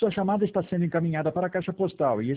Sua chamada está sendo encaminhada para a caixa postal e